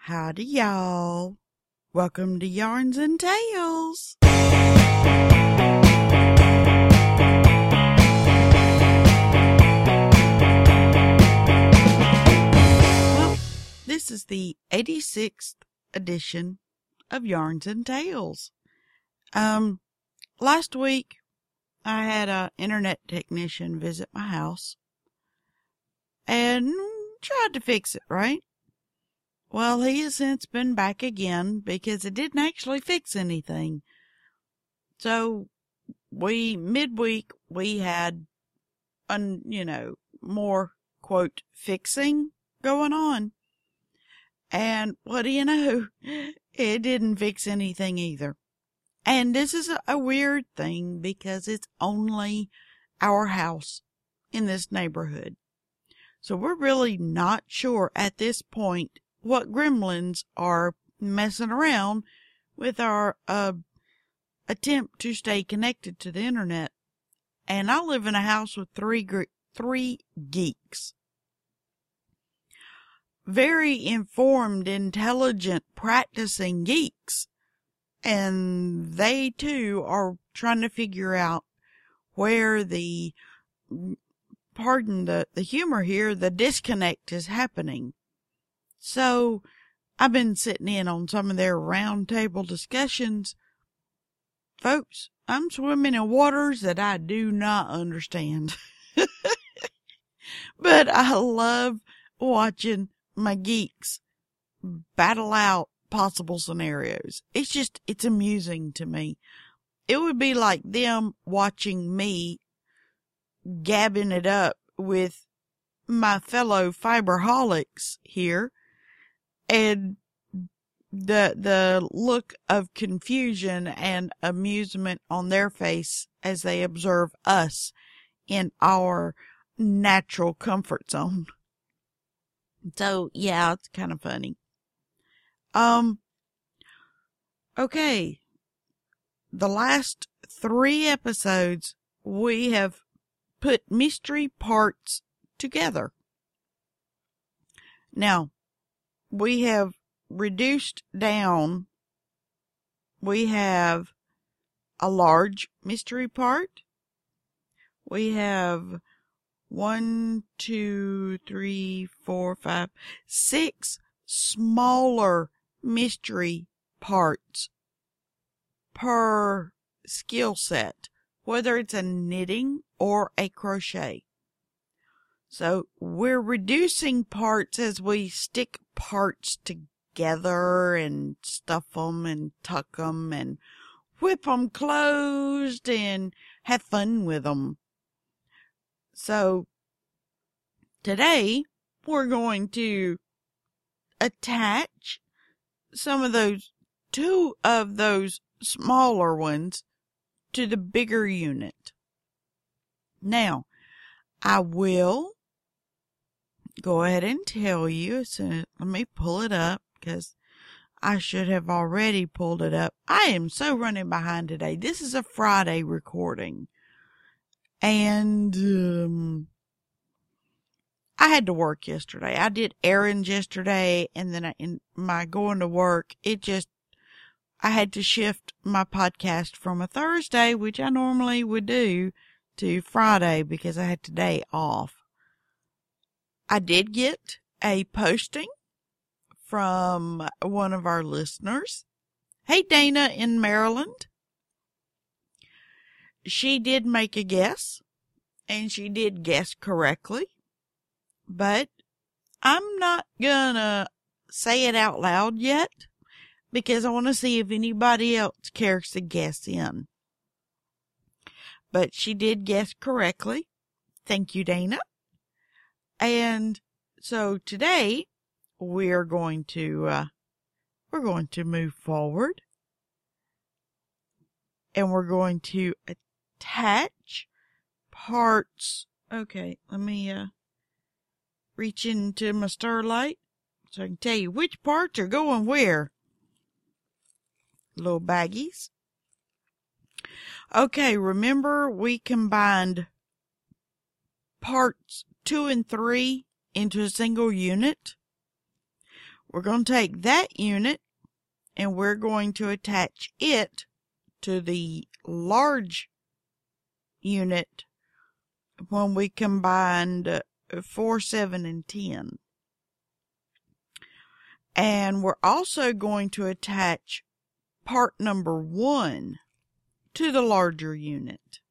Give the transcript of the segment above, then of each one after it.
Howdy, y'all. Welcome to Yarns and Tales. Well, this is the 86th edition of Yarns and Tales. Last week, I had an internet technician visit my house and tried to fix it, right? Well, he has since been back again because it didn't actually fix anything. So midweek, we had, more, quote, fixing going on. And what do you know? It didn't fix anything either. And this is a weird thing because it's only our house in this neighborhood. So we're really not sure at this point what gremlins are messing around with our attempt to stay connected to the internet. And I live in a house with three geeks. Very informed, intelligent, practicing geeks. And they too are trying to figure out where the humor here, the disconnect is happening. So I've been sitting in on some of their round table discussions. Folks, I'm swimming in waters that I do not understand. But I love watching my geeks battle out possible scenarios. It's amusing to me. It would be like them watching me gabbing it up with my fellow fiberholics here. And the look of confusion and amusement on their face as they observe us in our natural comfort zone. So, yeah, it's kind of funny. Okay. The last 3 episodes, we have put mystery parts together. Now, we have reduced down. We have a large mystery part. We have 6 smaller mystery parts per skill set, whether it's a knitting or a crochet. So we're reducing parts as we stick parts together and stuff them and tuck them and whip them closed and have fun with them. So today we're going to attach two of those smaller ones to the bigger unit. Now, I will go ahead and tell you, let me pull it up because I should have already pulled it up. I am so running behind today. This is a Friday recording. And I had to work yesterday. I did errands yesterday, and then in my going to work, I had to shift my podcast from a Thursday, which I normally would do, to Friday because I had today off. I did get a posting from one of our listeners. Hey, Dana in Maryland. She did make a guess, and she did guess correctly. But I'm not gonna say it out loud yet because I want to see if anybody else cares to guess in. But she did guess correctly. Thank you, Dana. And so today we're going to move forward, and we're going to attach parts. Okay, let me reach into my Starlight so I can tell you which parts are going where. Little baggies. Okay, remember we combined parts 2 and 3 into a single unit? we're going to take that unit and we're going to attach it to the large unit when we combined 4, 7, and 10. And we're also going to attach part number 1 to the larger unit.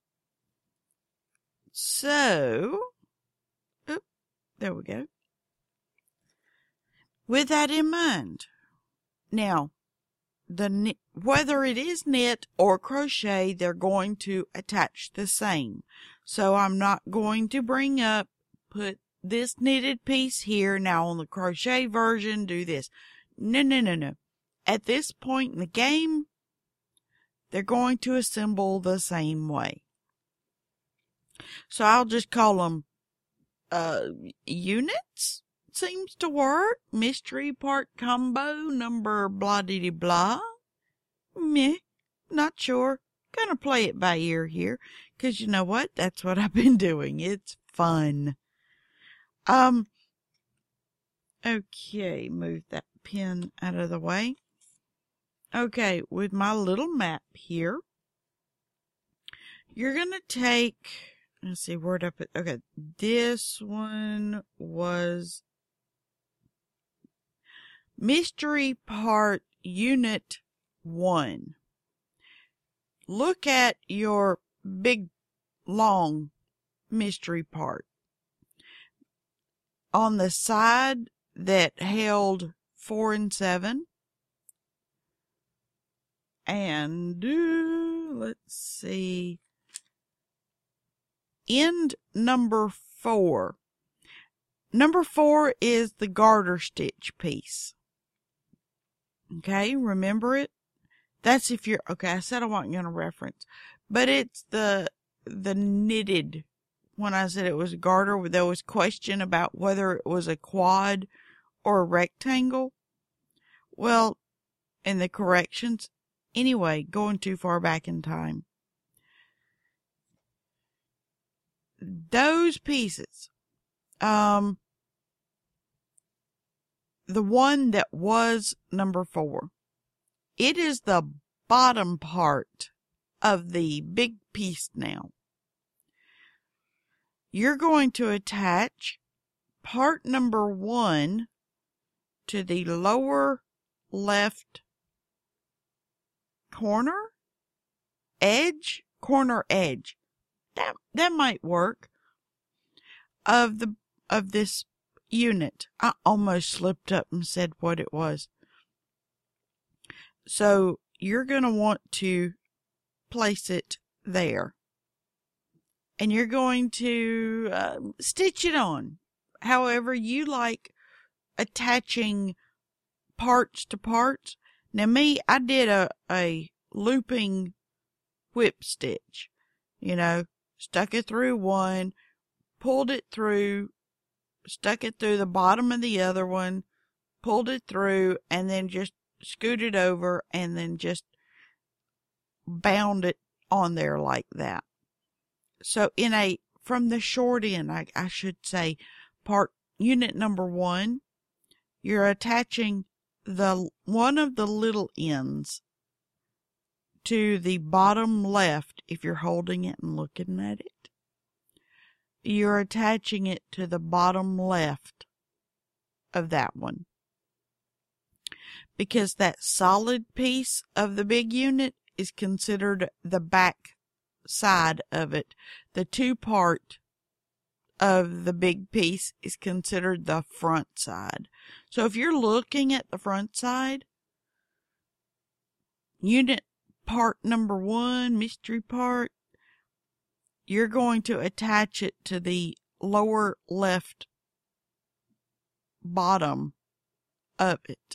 So, there we go. With that in mind, now, whether it is knit or crochet, they're going to attach the same. So I'm not going to put this knitted piece here. Now on the crochet version, do this. No. At this point in the game, they're going to assemble the same way. So I'll just call them units. Seems to work. Mystery part combo number blah dee blah. Meh, not sure. Gonna play it by ear here, 'cause you know what? That's what I've been doing. It's fun. Okay, move that pin out of the way. Okay, with my little map here, you're gonna take, let's see, where'd I put, okay, this one was Mystery Part Unit 1. Look at your big, long mystery part. On the side that held 4 and 7. And, let's see, end number 4. Number 4 is the garter stitch piece. Okay, remember it? That's if you're, okay, I said I wasn't going to reference, but it's the knitted. When I said it was a garter, there was question about whether it was a quad or a rectangle. Well, in the corrections, anyway, going too far back in time. Those pieces, the one that was number 4, it is the bottom part of the big piece now. You're going to attach part number 1 to the lower left corner edge. That might work. Of this unit. I almost slipped up and said what it was. So you're going to want to place it there. And you're going to stitch it on. However you like attaching parts to parts. Now me, I did a looping whip stitch. You know, stuck it through one, pulled it through, stuck it through the bottom of the other one, pulled it through, and then just scooted over and then just bound it on there like that. So from the short end, I should say, unit number 1, you're attaching one of the little ends to the bottom left. If you're holding it and looking at it, you're attaching it to the bottom left of that one. Because that solid piece of the big unit is considered the back side of it. The 2 part of the big piece is considered the front side. So if you're looking at the front side, unit part number 1, mystery part, you're going to attach it to the lower left bottom of it.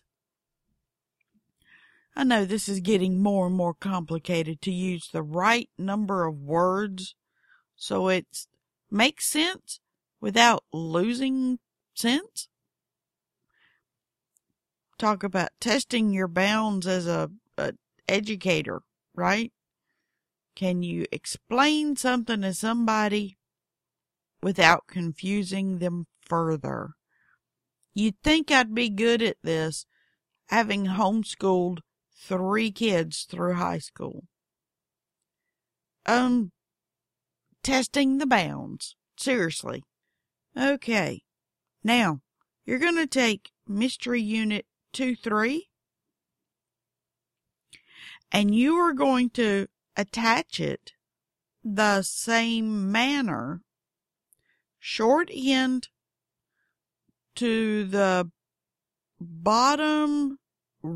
I know this is getting more and more complicated to use the right number of words so it makes sense without losing sense. Talk about testing your bounds as a educator, right? Can you explain something to somebody without confusing them further? You'd think I'd be good at this, having homeschooled 3 kids through high school. Testing the bounds. Seriously. Okay. Now, you're going to take Mystery Unit 2-3, and you are going to attach it the same manner, short end to the bottom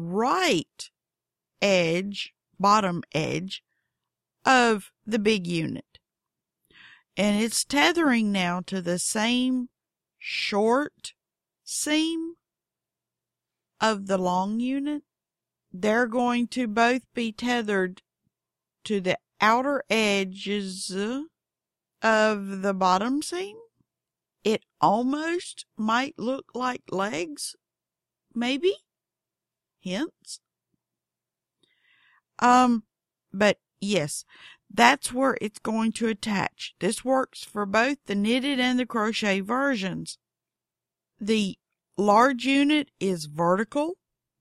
edge of the big unit. And it's tethering now to the same short seam of the long unit. They're going to both be tethered to the outer edges of the bottom seam. It almost might look like legs, maybe, hints. But yes, that's where it's going to attach. This works for both the knitted and the crochet versions. The large unit is vertical.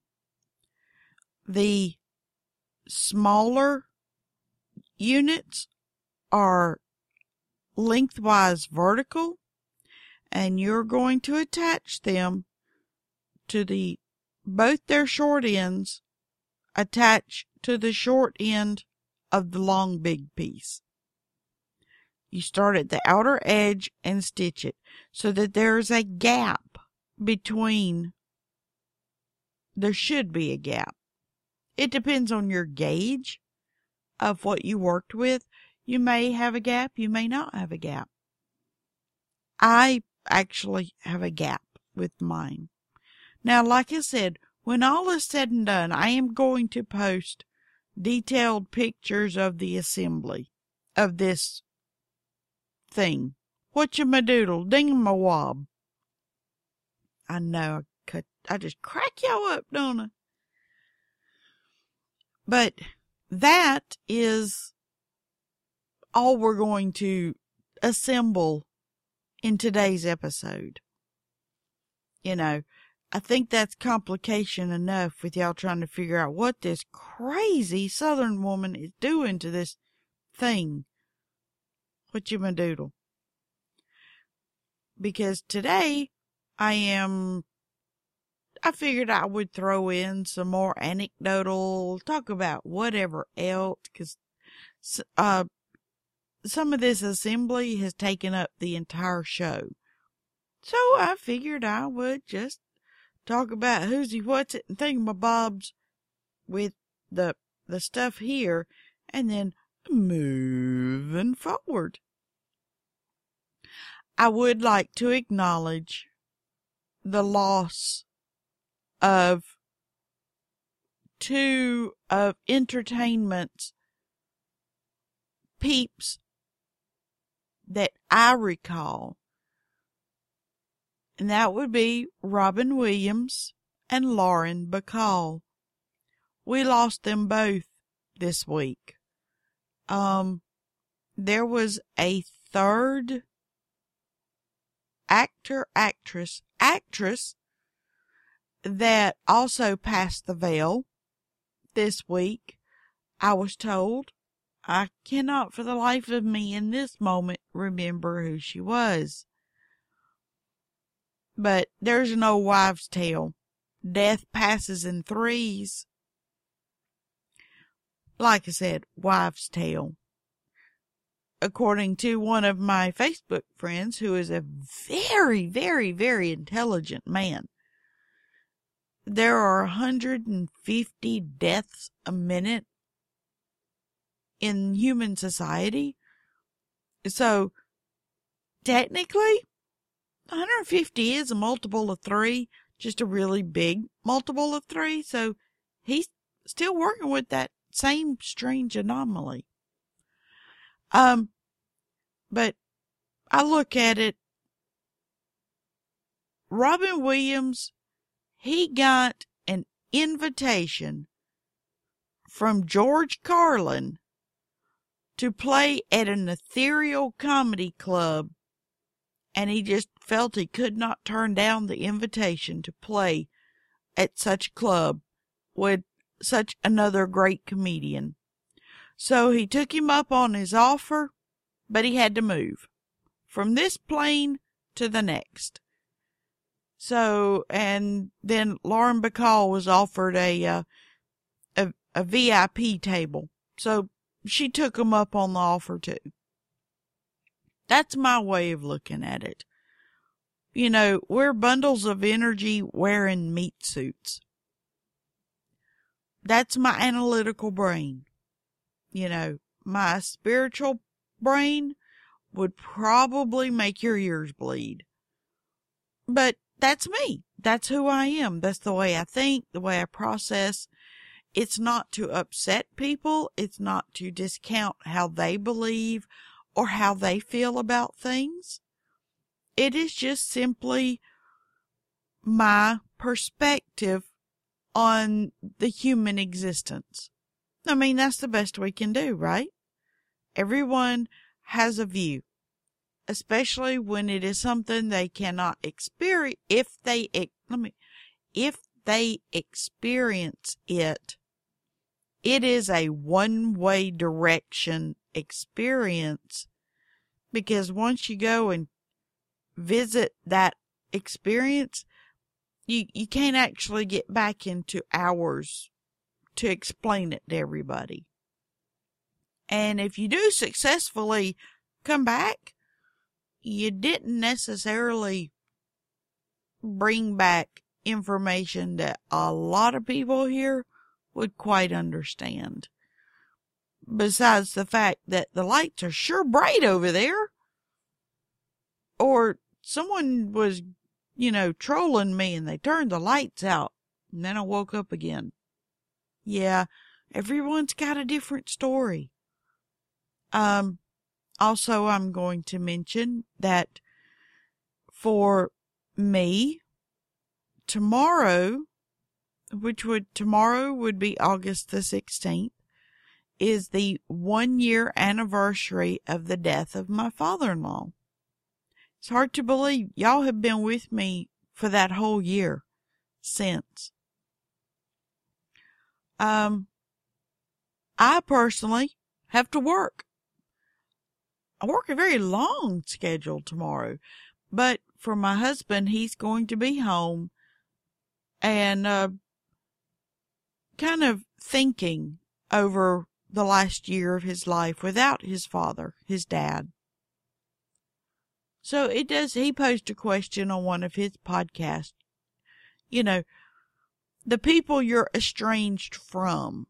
The smaller units are lengthwise vertical, and you're going to attach them to both their short ends attach to the short end of the long big piece. You start at the outer edge and stitch it so that there's a gap between. There should be a gap. It depends on your gauge of what you worked with. You may have a gap, you may not have a gap. I actually have a gap with mine. Now, like I said, when all is said and done, I am going to post detailed pictures of the assembly of this thing. Whatchamadoodle, dingamawob. I know, I just crack y'all up, don't I? But that is all we're going to assemble in today's episode. You know, I think that's complication enough with y'all trying to figure out what this crazy Southern woman is doing to this thing. Whatchamadoodle. Because today I figured I would throw in some more anecdotal, talk about whatever else, because some of this assembly has taken up the entire show. So I figured I would just talk about who's-y, what's-it, and thingamabobs with the stuff here, and then moving forward. I would like to acknowledge the loss of 2 of entertainment's peeps that I recall. And that would be Robin Williams and Lauren Bacall. We lost them both this week. There was a third actress that also passed the veil this week, I was told. I cannot for the life of me in this moment remember who she was. But there's an old wives' tale. Death passes in threes. Like I said, wives' tale. According to one of my Facebook friends, who is a very, very, very intelligent man, there are 150 deaths a minute in human society. So, technically, 150 is a multiple of 3, just a really big multiple of 3. So, he's still working with that same strange anomaly. But I look at it, Robin Williams, he got an invitation from George Carlin to play at an ethereal comedy club, and he just felt he could not turn down the invitation to play at such a club with such another great comedian. So he took him up on his offer, but he had to move from this plane to the next. So, and then Lauren Bacall was offered a VIP table. So she took him up on the offer too. That's my way of looking at it. You know, we're bundles of energy wearing meat suits. That's my analytical brain. You know, my spiritual brain would probably make your ears bleed. But that's me. That's who I am. That's the way I think, the way I process. It's not to upset people. It's not to discount how they believe or how they feel about things. It is just simply my perspective on the human existence. I mean, that's the best we can do, right? Everyone has a view, especially when it is something they cannot experience. If they experience it, it is a one-way direction experience, because once you go and visit that experience, you can't actually get back into hours to explain it to everybody. And if you do successfully come back, you didn't necessarily bring back information that a lot of people here would quite understand. Besides the fact that the lights are sure bright over there. Or someone was, trolling me and they turned the lights out. And then I woke up again. Yeah, everyone's got a different story. Also, I'm going to mention that for me, tomorrow would be August the 16th, is the 1-year anniversary of the death of my father-in-law. It's hard to believe y'all have been with me for that whole year since. I personally have to work. I work a very long schedule tomorrow, but for my husband, he's going to be home and kind of thinking over the last year of his life without his father, his dad. So he posed a question on one of his podcasts. The people you're estranged from,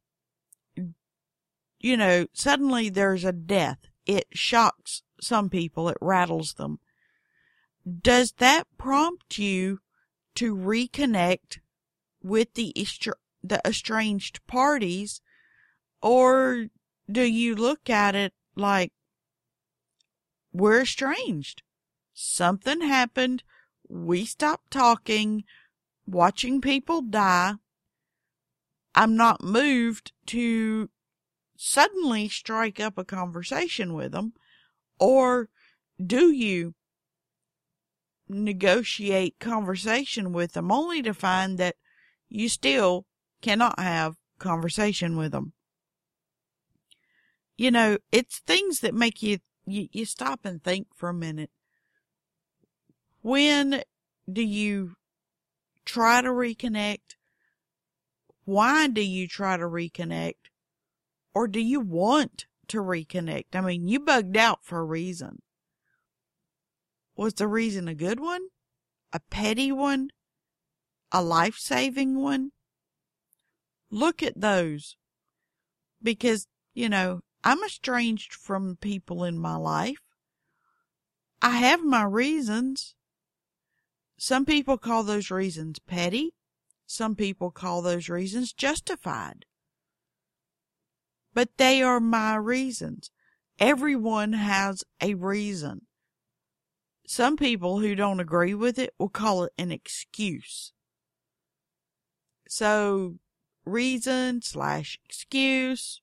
suddenly there's a death. It shocks some people. It rattles them. Does that prompt you to reconnect with the estranged parties? Or do you look at it like, we're estranged? Something happened. We stopped talking, watching people die. I'm not moved to suddenly strike up a conversation with them. Or do you negotiate conversation with them only to find that you still cannot have conversation with them? It's things that make you stop and think for a minute. When do you try to reconnect? Why do you try to reconnect? Or do you want to reconnect? I mean, you bugged out for a reason. Was the reason a good one? A petty one? A life-saving one? Look at those. Because, I'm estranged from people in my life. I have my reasons. Some people call those reasons petty. Some people call those reasons justified. But they are my reasons. Everyone has a reason. Some people who don't agree with it will call it an excuse. So, reason/excuse,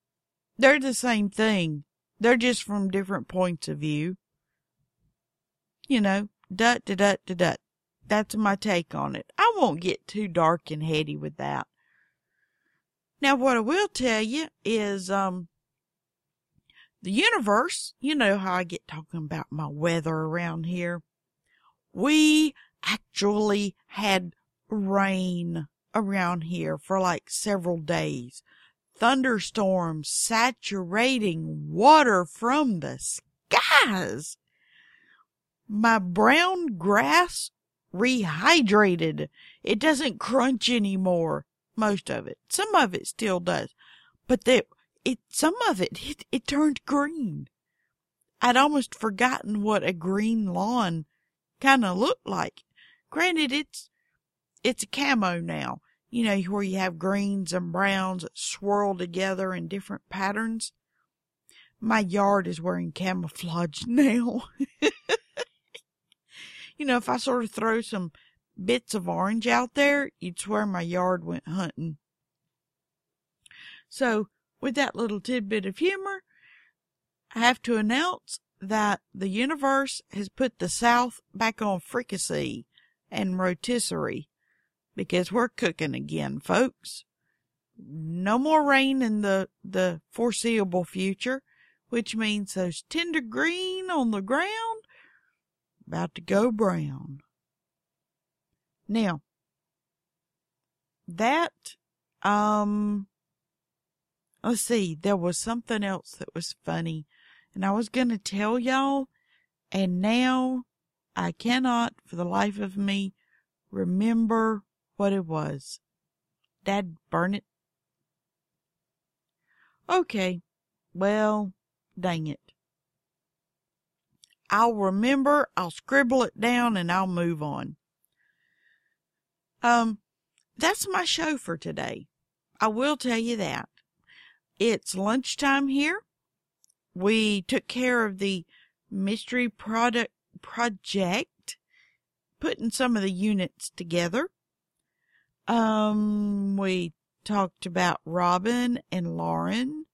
they're the same thing. They're just from different points of view. Dut, dut, dut, dut, dut. That's my take on it. I won't get too dark and heady with that. Now, what I will tell you is, the universe, you know how I get talking about my weather around here. We actually had rain around here for like several days. Thunderstorms saturating water from the skies. My brown grass rehydrated. It doesn't crunch anymore. Most of it. Some of it still does. But some of it turned green. I'd almost forgotten what a green lawn kind of looked like. Granted, it's a camo now. Where you have greens and browns swirled together in different patterns. My yard is wearing camouflage now. If I sort of throw some bits of orange out there, you'd swear my yard went hunting. So, with that little tidbit of humor, I have to announce that the universe has put the South back on fricassee and rotisserie because we're cooking again, folks. No more rain in the foreseeable future, which means those tender green on the ground about to go brown. Now, that, let's see, there was something else that was funny, and I was going to tell y'all, and now I cannot, for the life of me, remember what it was. Dad burn it. Okay, well, dang it. I'll remember, I'll scribble it down, and I'll move on. That's my show for today. I will tell you that. It's lunchtime here. We took care of the mystery project, putting some of the units together. We talked about Robin and Lauren.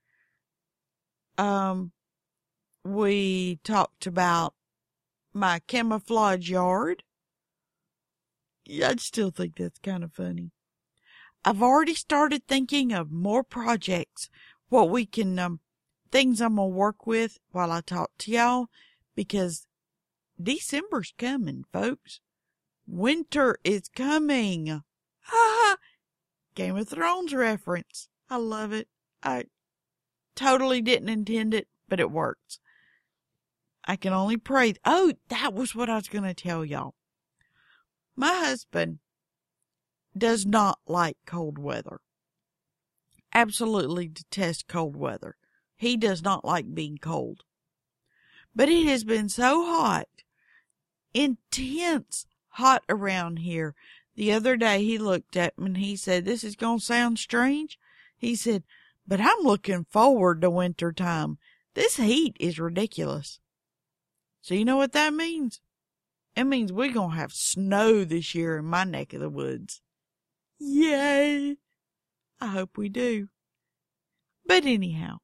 We talked about my camouflage yard. Yeah, I still think that's kind of funny. I've already started thinking of more projects, what we can, things I'm going to work with while I talk to y'all, because December's coming, folks. Winter is coming. Ha! Game of Thrones reference. I love it. I totally didn't intend it, but it works. I can only pray. Oh, that was what I was going to tell y'all. My husband does not like cold weather. Absolutely detests cold weather. He does not like being cold. But it has been so hot, intense hot around here. The other day he looked at me and he said, "This is going to sound strange." He said, "But I'm looking forward to winter time. This heat is ridiculous." So you know what that means? It means we're going to have snow this year in my neck of the woods. Yay! I hope we do. But anyhow,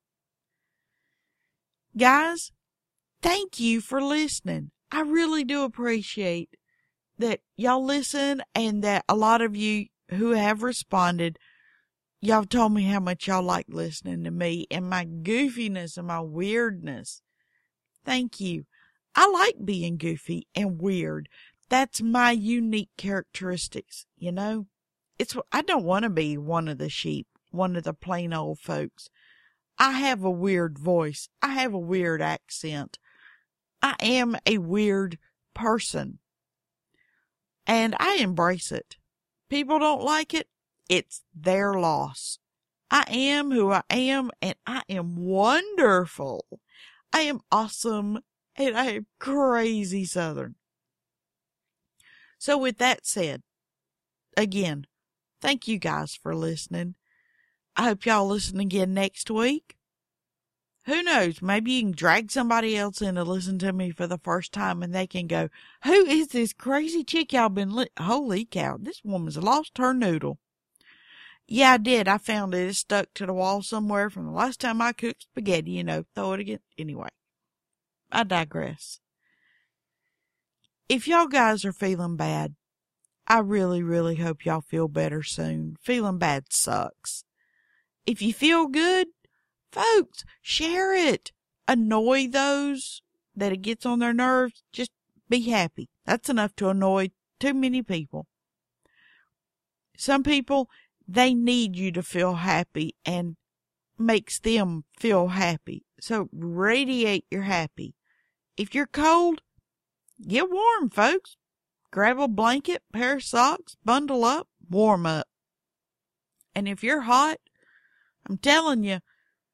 guys, thank you for listening. I really do appreciate that y'all listen and that a lot of you who have responded, y'all told me how much y'all like listening to me and my goofiness and my weirdness. Thank you. I like being goofy and weird. That's my unique characteristics, I don't want to be one of the sheep, one of the plain old folks. I have a weird voice. I have a weird accent. I am a weird person. And I embrace it. People don't like it. It's their loss. I am who I am, and I am wonderful. I am awesome, and I am crazy Southern. So with that said, again, thank you guys for listening. I hope y'all listen again next week. Who knows? Maybe you can drag somebody else in to listen to me for the first time and they can go, "Who is this crazy chick y'all been Holy cow, this woman's lost her noodle." Yeah, I did. I found it. It's stuck to the wall somewhere from the last time I cooked spaghetti, throw it again. Anyway, I digress. if y'all guys are feeling bad, I really, really hope y'all feel better soon. Feeling bad sucks. If you feel good, folks, share it. Annoy those that it gets on their nerves. Just be happy. That's enough to annoy too many people. Some people, they need you to feel happy and makes them feel happy. So radiate your happy. If you're cold, get warm, folks. Grab a blanket, pair of socks, bundle up, warm up. And if you're hot, I'm telling you,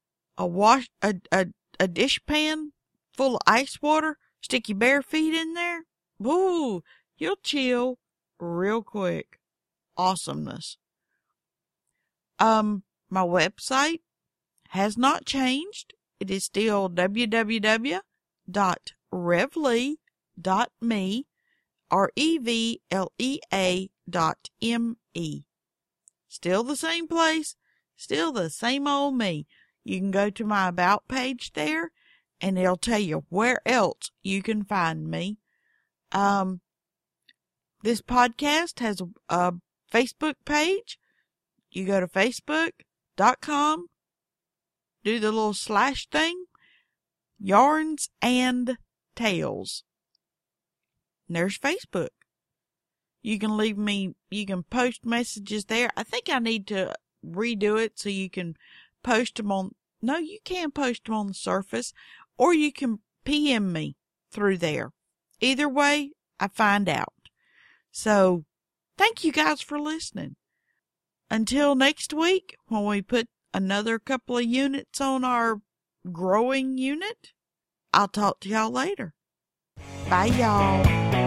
a dishpan full of ice water, stick your bare feet in there. Woo, you'll chill real quick. Awesomeness. My website has not changed. It is still www.revlea.me, REVLEA.me. Still the same place, still the same old me. You can go to my About page there, and it'll tell you where else you can find me. This podcast has a Facebook page. You go to facebook.com, do the little slash thing, Yarns and Tales. And there's Facebook. You can you can post messages there. I think I need to redo it so you can post them you can post them on the surface, or you can PM me through there. Either way, I find out. So, thank you guys for listening. Until next week, when we put another couple of units on our growing unit, I'll talk to y'all later. Bye, y'all.